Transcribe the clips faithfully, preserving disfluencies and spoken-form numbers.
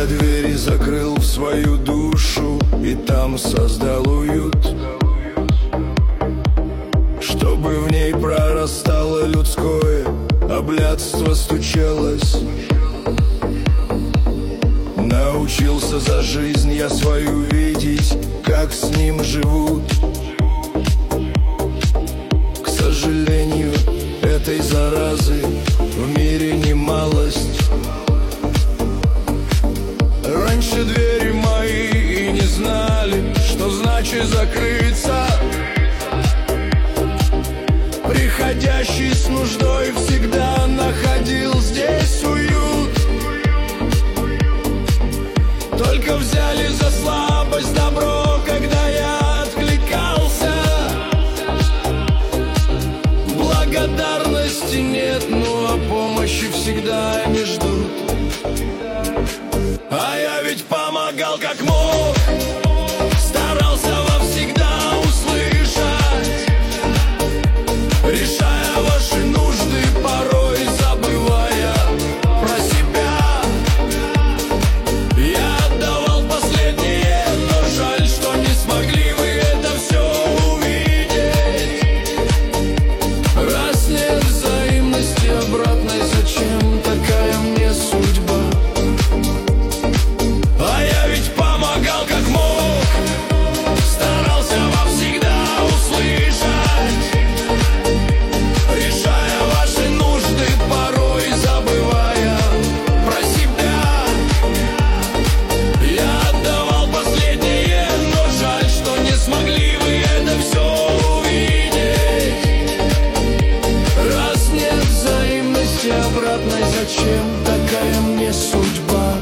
все двери закрыл в свою душу и там создал уют, чтобы в ней прорастало людское, а блядство стучалось. Научился за жизнь я свою видеть, как с ним живут. К сожалению, этой заразы в мире немалость. Раньше двери мои и не знали, что значит закрыться. Приходящий с нуждой всегда находил здесь уют. Только взяли за слабость добро, когда я откликался. Благодарности нет, ну о помощи всегда они ждут. А я ведь помогал как мог, старался вовсегда услышать, решая ваши нужды, порой забывая про себя. Я отдавал последнее, но жаль, что не смогли вы это все увидеть. Раз нет взаимности обратной, зачем такая мне судьба? А я ведь помогал как мог, старался вовсегда услышать, решая ваши нужды, порой забывая про себя. Я отдавал последнее, но жаль, что не смогли вы это все увидеть. Раз нет взаимности обратной, зачем такая мне судьба?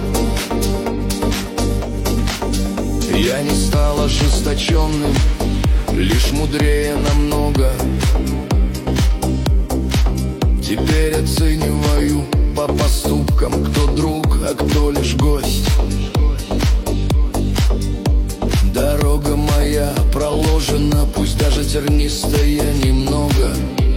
Я не стал ожесточенным, лишь мудрее намного. Теперь оцениваю по поступкам, кто друг, а кто лишь гость. Дорога моя проложена, пусть даже тернистая немного.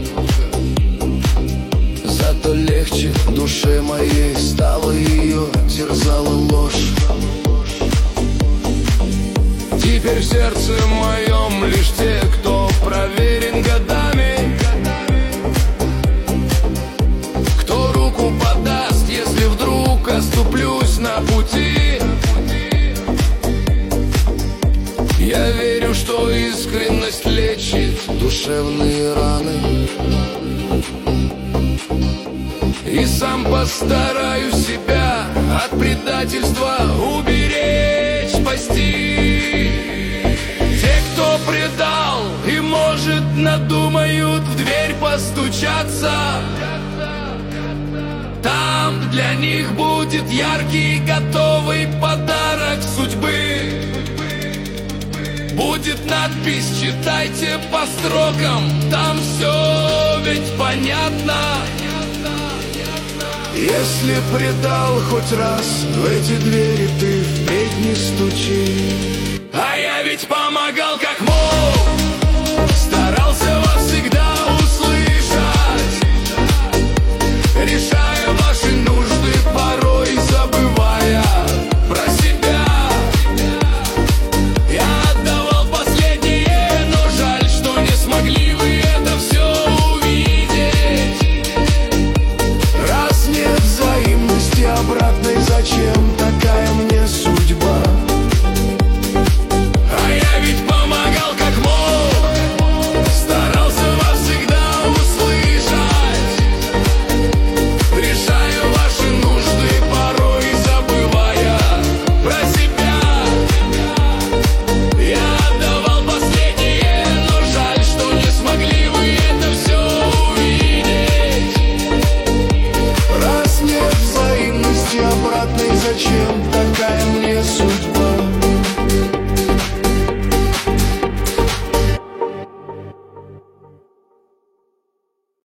Зато легче душе моей стало, ее терзала ложь. Теперь в сердце моем лишь те, кто проверен годами, кто руку подаст, если вдруг оступлюсь на пути. Я верю, что искренность лечит душевные раны, и сам постараюсь себя от предательства уберечь, спасти. Те, кто предал и, может, надумают в дверь постучаться, там для них будет яркий готовый подарок судьбы. Будет надпись, читайте по строкам, там все ведь понятно. Если предал хоть раз, в эти двери ты впредь не стучи. А я ведь помогал как мог,